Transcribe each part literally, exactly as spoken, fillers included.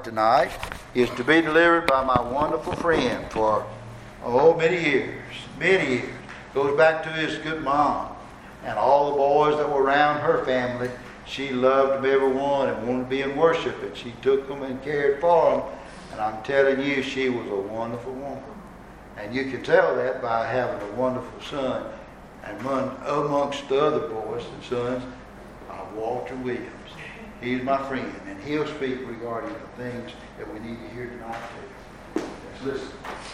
tonight is to be delivered by my wonderful friend for, oh, many years, many years. Goes back to his good mom and all the boys that were around her family. She loved them, every one, and wanted to be in worship, and she took them and cared for them. And I'm telling you, she was a wonderful woman. And you can tell that by having a wonderful son. And one amongst the other boys and sons, uh, Walter Williams. He's my friend, and he'll speak regarding the things that we need to hear tonight too. Let's listen.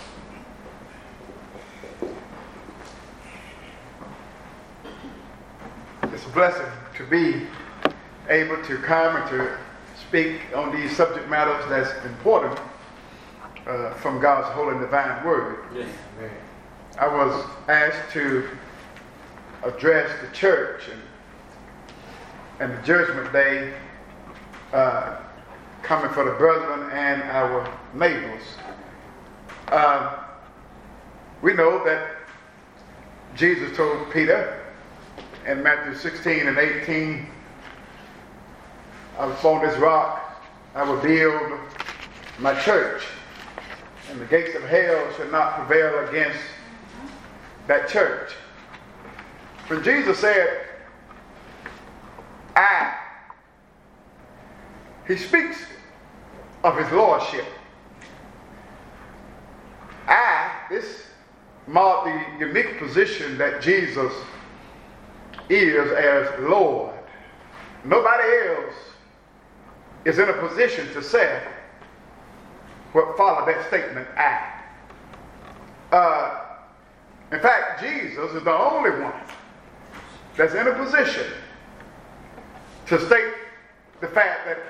It's a blessing to be able to come and to speak on these subject matters that's important uh, from God's holy and divine word. Yes. I was asked to address the church and, and the judgment day uh, coming for the brethren and our neighbors. Uh, we know that Jesus told Peter in Matthew sixteen and eighteen, upon this rock I will build my church, and the gates of hell shall not prevail against that church. When Jesus said, I, he speaks of his lordship. I, this marked the unique position that Jesus is as Lord. Nobody else is in a position to say what followed that statement, I. Uh, in fact, Jesus is the only one that's in a position to state the fact that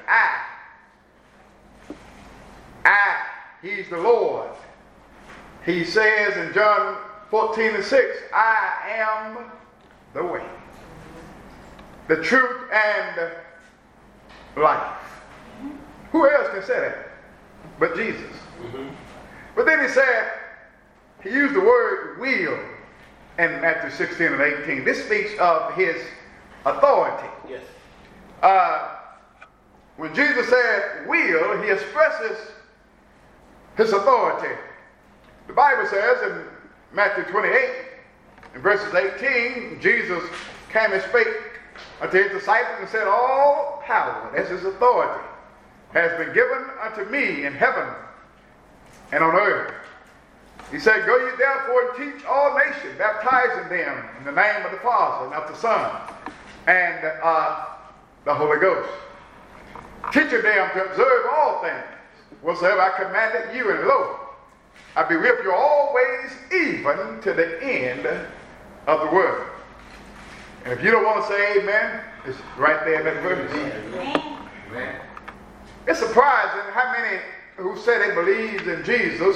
I, I, he's the Lord. He says in John fourteen and six, I am the way, the truth, and life. Who else can say that but Jesus? Mm-hmm. But then he said, he used the word will in Matthew sixteen and eighteen. This speaks of his authority. Yes. Uh, when Jesus said will, he expresses his authority. The Bible says in Matthew twenty-eight, in verses eighteen, Jesus came and spake unto his disciples and said, all power, that's his authority, has been given unto me in heaven and on earth. He said, go ye therefore and teach all nations, baptizing them in the name of the Father and of the Son and uh, the Holy Ghost, teaching them to observe all things whatsoever I commanded you, and lo, I be with you always, even to the end of the world. And if you don't want to say amen, it's right there in that verse. Amen. Amen. It's surprising how many who say they believe in Jesus,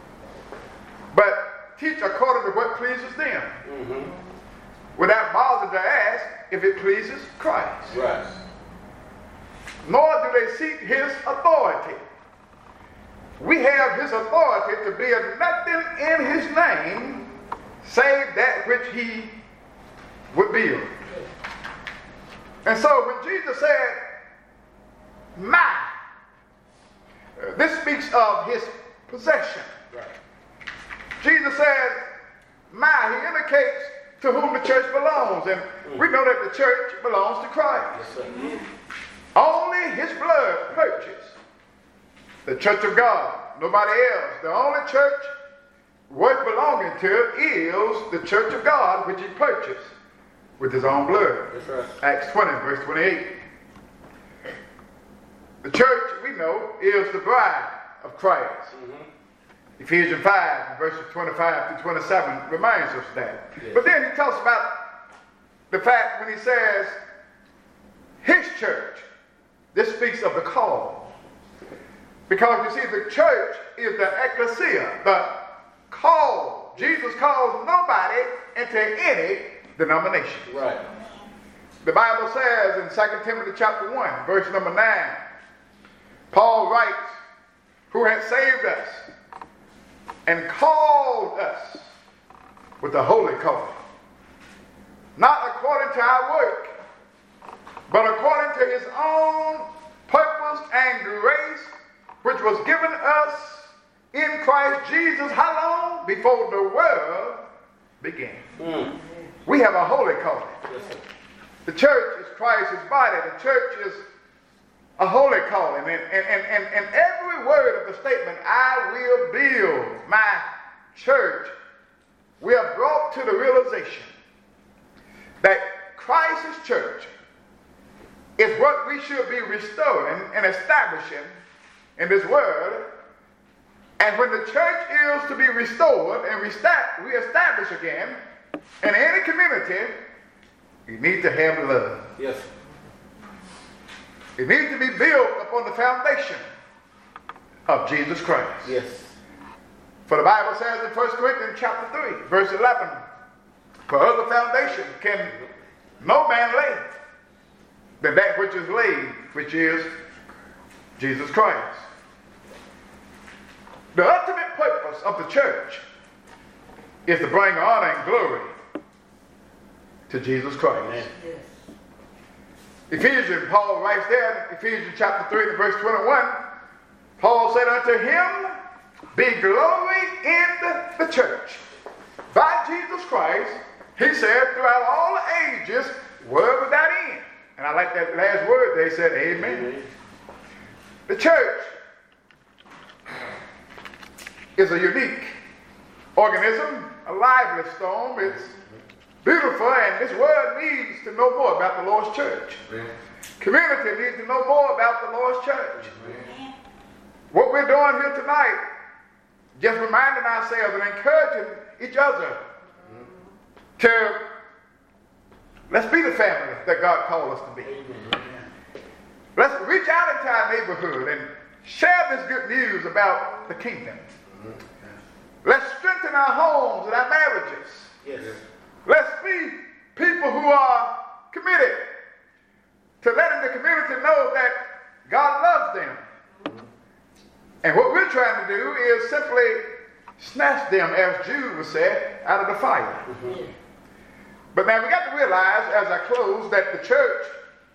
but teach according to what pleases them, mm-hmm. without bothering to ask if it pleases Christ. Right. Nor do they seek his authority. We have his authority to build nothing in his name save that which he would build. And so when Jesus said, my, uh, this speaks of his possession. Right. Jesus said, my, he indicates to whom the church belongs. And mm. we know that the church belongs to Christ. Yes, sir. Only his blood purchased the church of God, nobody else. The only church worth belonging to is the church of God, which he purchased with his own blood. That's right. Acts twenty, verse twenty-eight. The church, we know, is the bride of Christ. Mm-hmm. Ephesians five, verses twenty-five to twenty-seven reminds us that. Yes. But then he talks about the fact when he says, his church, this speaks of the call. Because you see, the church is the ecclesia, the call. Jesus calls nobody into any denomination. Right. The Bible says in Second Timothy chapter one, verse number nine, Paul writes, who has saved us and called us with a holy calling, not according to our work, but according to his own purpose and grace, was given us in Christ Jesus, how long? Before the world began. Mm. We have a holy calling. Yes, the church is Christ's body. The church is a holy calling. And, and, and, and, and every word of the statement, I will build my church, we are brought to the realization that Christ's church is what we should be restoring and establishing in this world. And when the church is to be restored and re-established again in any community, you need to have love. Yes. It needs to be built upon the foundation of Jesus Christ. Yes. For the Bible says in First Corinthians chapter three, verse eleven, for other foundation can no man lay than that which is laid, which is Jesus Christ. The ultimate purpose of the church is to bring honor and glory to Jesus Christ. Amen. Yes. Ephesians, Paul writes there in Ephesians chapter three and verse twenty-one, Paul said, unto him be glory in the, the church by Jesus Christ, he said, throughout all the ages, world without end. And I like that last word, they said, amen. Amen. The church is a unique organism, a lively stone. It's beautiful, and this world needs to know more about the Lord's church. Amen. Community needs to know more about the Lord's church. Amen. What we're doing here tonight, just reminding ourselves and encouraging each other mm-hmm. to let's be the family that God called us to be. Mm-hmm. Let's reach out into our neighborhood and share this good news about the kingdom. Mm-hmm. Let's strengthen our homes and our marriages. Yes. Let's be people who are committed to letting the community know that God loves them. Mm-hmm. And what we're trying to do is simply snatch them, as Jude was said, out of the fire. Mm-hmm. But now we got to realize, as I close, that the church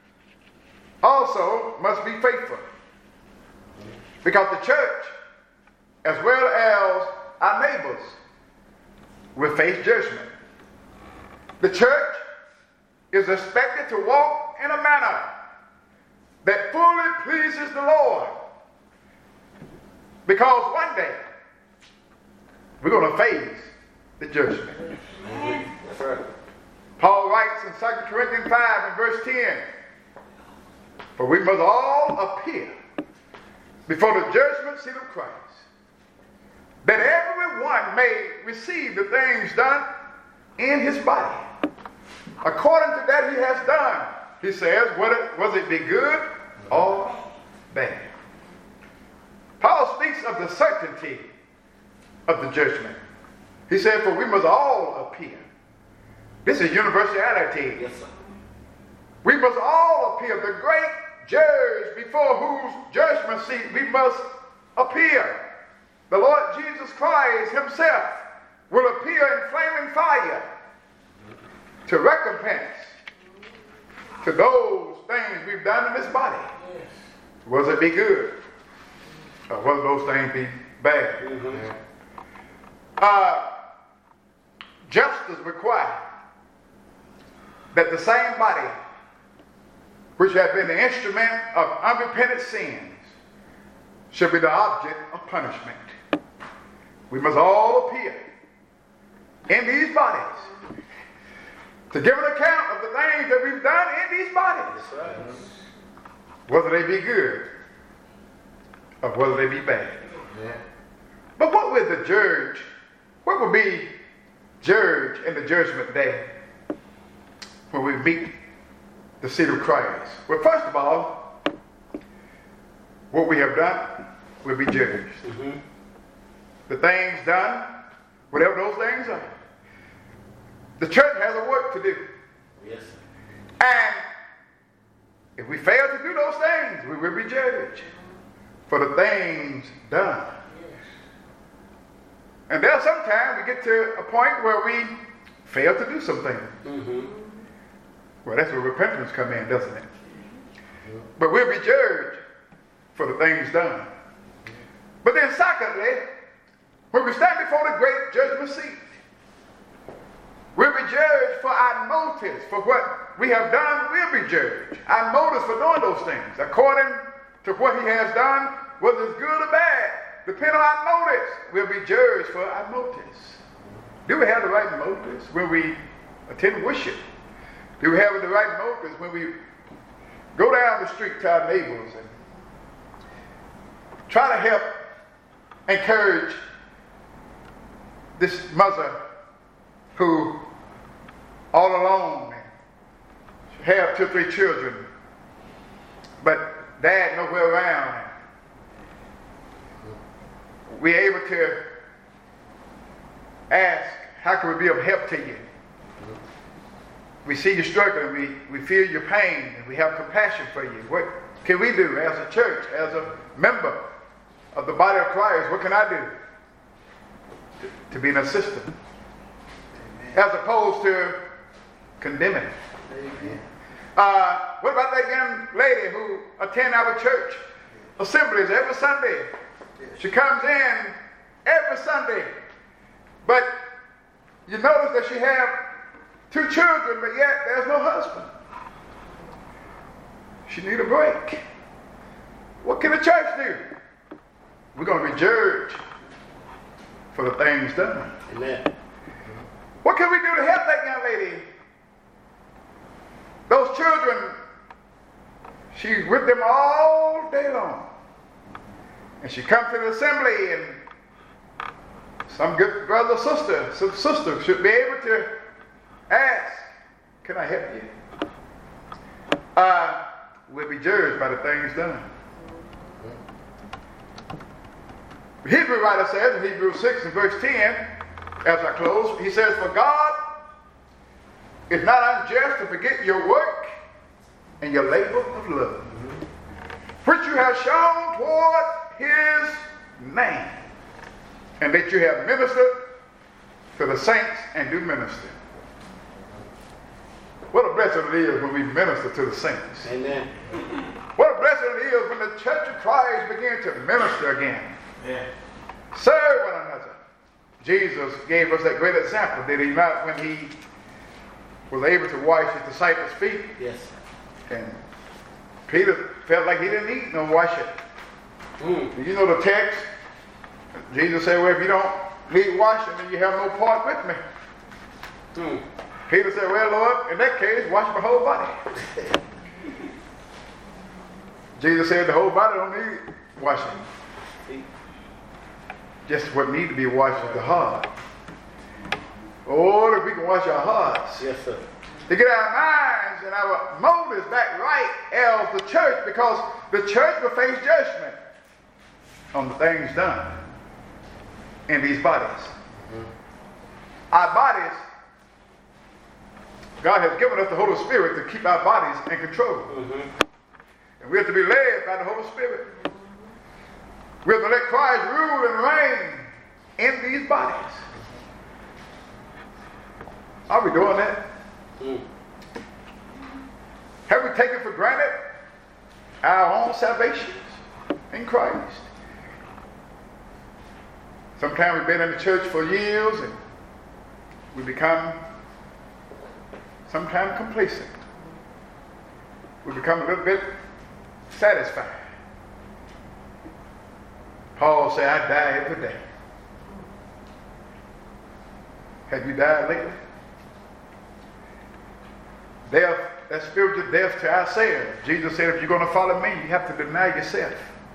also must be faithful. Because the church, as well as our neighbors, will face judgment. The church is expected to walk in a manner that fully pleases the Lord. Because one day, we're going to face the judgment. That's right. Paul writes in Second Corinthians five and verse ten, for we must all appear before the judgment seat of Christ, that everyone may receive the things done in his body, according to that he has done. He says, whether was it be good or bad. Paul speaks of the certainty of the judgment. He said, for we must all appear. This is universality. Yes, sir. We must all appear. The great judge before whose judgment seat we must appear. The Lord Jesus Christ himself will appear in flaming fire to recompense to those things we've done in this body. Yes. Was it be good? Or whether those things be bad. Mm-hmm. uh, justice requires that the same body which has been the instrument of unrepentant sins should be the object of punishment. We must all appear in these bodies to give an account of the things that we've done in these bodies. Right. Whether they be good or whether they be bad. Yeah. But what will the judge, what will be judged in the judgment day when we meet the seat of Christ? Well, first of all, what we have done will be judged. Mm-hmm. The things done, whatever those things are. The church has a work to do. Yes. And if we fail to do those things, we will be judged for the things done. Yes. And there's sometimes we get to a point where we fail to do some things. Mm-hmm. Well, that's where repentance comes in, doesn't it? Mm-hmm. But we'll be judged for the things done. But then secondly, when we stand before the great judgment seat, we'll be judged for our motives. For what we have done, we'll be judged. Our motives for doing those things, according to what he has done, whether it's good or bad, depending on our motives, we'll be judged for our motives. Do we have the right motives when we attend worship? Do we have the right motives when we go down the street to our neighbors and try to help encourage this mother who all alone have two or three children, but dad nowhere around? We're able to ask, how can we be of help to you? We see you struggling, we, we feel your pain, and we have compassion for you. What can we do as a church, as a member of the body of Christ? What can I do to, to be an assistant? Amen. As opposed to condemning. Amen. Uh, what about that young lady who attends our church assemblies every Sunday? She comes in every Sunday, but you notice that she has two children, but yet there's no husband. She needs a break. What can the church do? We're going to be judged for the things done. Amen. What can we do to help that young lady? Those children, she's with them all day long. And she comes to the assembly, and some good brother or sister, some sister should be able to ask, can I help you? Uh, we'll be judged by the things done. The Hebrew writer says in Hebrews six and verse ten, as I close, he says, for God is not unjust to forget your work and your labor of love, which you have shown toward his name, and that you have ministered to the saints and do minister. What a blessing it is when we minister to the saints. Amen. What a blessing it is when the church of Christ begins to minister again. Yeah. Serve one another. Jesus gave us that great example, did he not, when he was able to wash his disciples' feet? Yes. And Peter felt like he didn't need no washing. Mm. You know the text? Jesus said, well, if you don't need washing, then you have no part with me. Mm. Peter said, well, Lord, in that case, wash my whole body. Jesus said the whole body don't need washing. Just what needs to be washed is the heart. Oh, if we can wash our hearts. Yes, sir. To get our minds and our motives back right as the church, because the church will face judgment on the things done in these bodies. Mm-hmm. Our bodies, God has given us the Holy Spirit to keep our bodies in control. Mm-hmm. And we have to be led by the Holy Spirit. We have to let Christ rule and reign in these bodies. Are we doing that? Mm. Have we taken for granted our own salvations in Christ? Sometimes we've been in the church for years and we become sometimes complacent. We become a little bit satisfied. Paul said, I die every day. Have you died lately? Death, that's spiritual death to ourselves. Jesus said, if you're going to follow me, you have to deny yourself.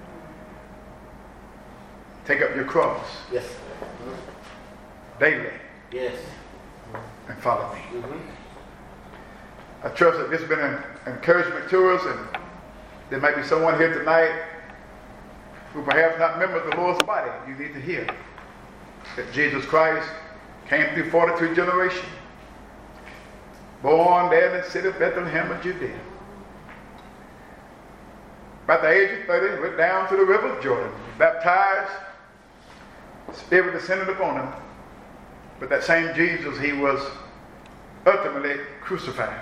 Take up your cross. Yes. Daily. Yes. And follow me. Mm-hmm. I trust that this has been an encouragement to us, and there might be someone here tonight who perhaps not member of the Lord's body. You need to hear that Jesus Christ came through forty-two generations, born there in the city of Bethlehem of Judea. About the age of thirty, went down to the river of Jordan, baptized, Spirit descended upon him. But that same Jesus, he was ultimately crucified.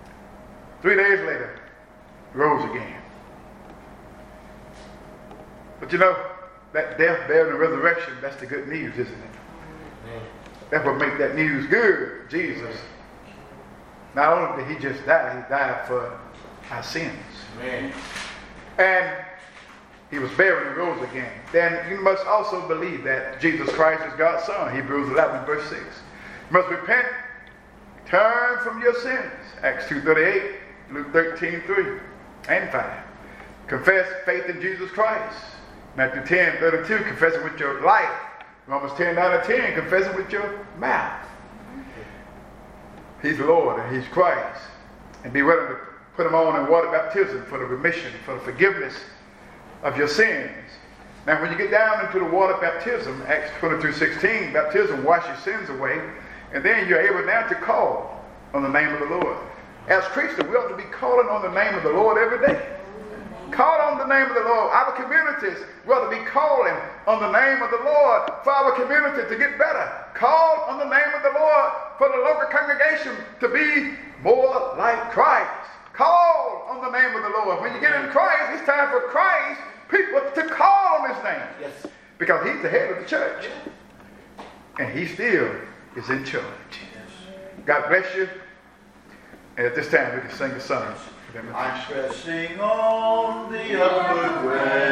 Three days later, rose again. But you know, that death, burial, and resurrection, that's the good news, isn't it? That's what makes that news good. Jesus, not only did he just die, he died for our sins. Amen. And he was buried and rose again. Then you must also believe that Jesus Christ is God's Son. Hebrews eleven, verse six. You must repent, turn from your sins. Acts two thirty-eight, Luke thirteen, three and five. Confess faith in Jesus Christ. Matthew ten, thirty-two, confess it with your life. Romans ten, nine and ten, confess it with your mouth. He's Lord and he's Christ. And be willing to put him on in water baptism for the remission, for the forgiveness of your sins. Now when you get down into the water baptism, Acts twenty-two, sixteen, baptism wash your sins away, and then you're able now to call on the name of the Lord. As Christians, we ought to be calling on the name of the Lord every day. Call on the name of the Lord. Our communities, we ought to be calling on the name of the Lord for our community to get better. Call on the name of the Lord for the local congregation to be more like Christ. Call on the name of the Lord. When you get in Christ, it's time for Christ, people to call on his name. Yes. Because he's the head of the church. And he still is in charge. God bless you. And at this time, we can sing a song. I'm pressing on the upward way.